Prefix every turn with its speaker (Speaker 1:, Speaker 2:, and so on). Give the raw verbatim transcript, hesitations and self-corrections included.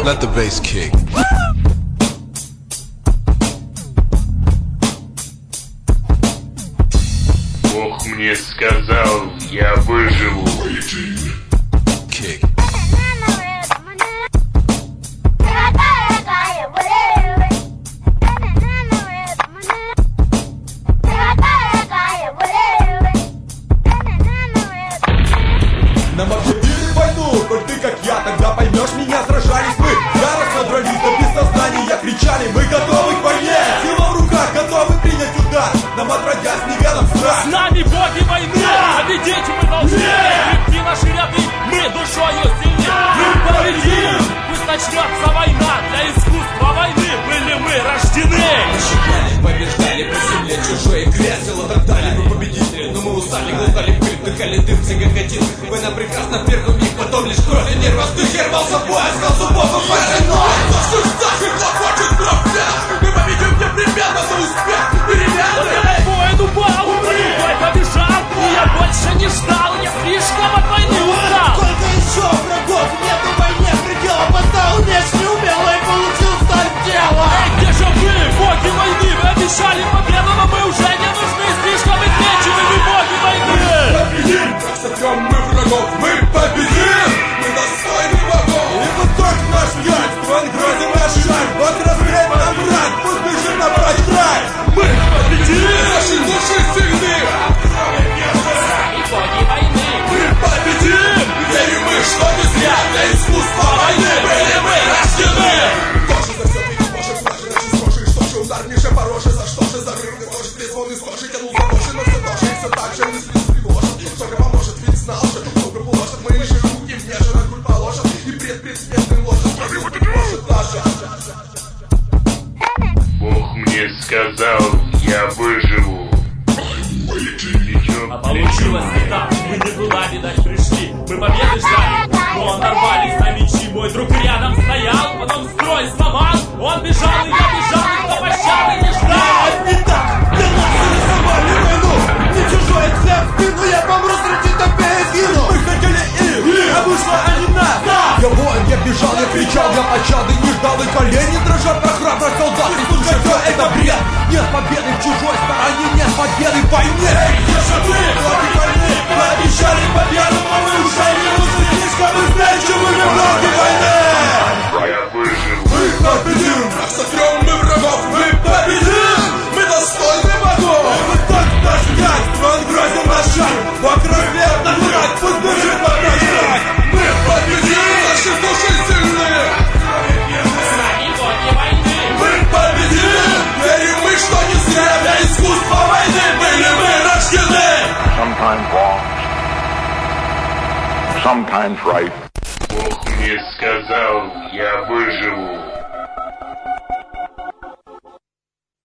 Speaker 1: Let the bass kick.
Speaker 2: Бог мне сказал, я выживу.
Speaker 1: Kick.
Speaker 3: Нам объявили войну, коль ты как я, тогда поймешь меня. Сражались мы, яростно дрались, но без сознания кричали: мы готовы к войне, сила в руках, готовы принять удар. Нам отродясь неведом страх.
Speaker 4: С нами боги войны, победить мы должны. Крепки наши ряды, мы душою сильны. Мы победим, пусть начнется война. Для искусства войны были мы рождены.
Speaker 3: Пощипали, побеждали по земле, чужие кресла топтали. Мы победители, но мы устали, глотали пыль, вдыхали дым, загоготин. Война прекрасна в первый миг, потом лишь кровь и нерв. Ты рвался в бой, искал зубов и пожиной. Что ж Саша, кто хочет кровь? Мы победим непременно за успех. Перемены.
Speaker 4: Воин упал, другой побежал. И я больше не ждал, я слишком от войны устал.
Speaker 5: Сколько еще врагов нет в войне предела. Поставил меч неумело и получил сталь в тело.
Speaker 4: Эй, где же вы, боги войны? Вы обещали победу, но мы уже не нужны. Слишком измечены боги войны.
Speaker 3: Победим, как сотрем мы врагов. Мы победим, мы достойны богов. И вот так наш яд, он грозен наш шаг. Вот разберем нам враг, пусть бежит на брать край. Мы победим, наши души сильны.
Speaker 4: Боги войны.
Speaker 3: Мы победим, верим мы, что не зря. Для искусства войны были мы рождены. Тоже за все ты не можешь, наши наши схожи. Что же удар ниже пороже, за что же зарыв? Ты тоже трезвон из кожи, тянул за ножи, но все тоже и все так же мысли встревожат. Что же поможет, ведь знал же, много положит. Мы лишь руки, мне же на грудь положат. И пред предсмертным ложит, пробил ты может даже.
Speaker 2: Бог мне сказал, я выживу.
Speaker 4: А получилось не так, мы не туда, видать, пришли. Мы победы ждали, но нарвались на мечи. Мой друг рядом стоял, потом строй сломал. Он бежал, и я бежал, никто пощады не ждал.
Speaker 5: Не так, для нас нарисовали войну. Не чужой взгляд в спину, я помру, среди топей сгину.
Speaker 3: Мы хотели их, а вышла они нас. Я воин, я бежал, я кричал, я пощады не ждал. И колени дрожат на храбрость солдат. И слушай, все это бред. Нет победы в чужой стороне, нет победы в войне. Где же вы, боги войны? Вы обещали победу, но мы уже не нужны. Слишком измечивали боги войны.
Speaker 2: Я выживу.
Speaker 3: Мы победим, как сотрем мы врагов. Мы победим, мы достойны богов. И вот так наш яд, он грозен наш шаг. По крови нам враг, пусть бежит на наш шаг. Мы победим, наши души сильны.
Speaker 4: С нами боги войны.
Speaker 3: Мы победим, верим мы, что не зря. Для искусства войны были мы рождены.
Speaker 6: Sometimes wrong, sometimes right.
Speaker 2: Бог мне сказал, я выживу.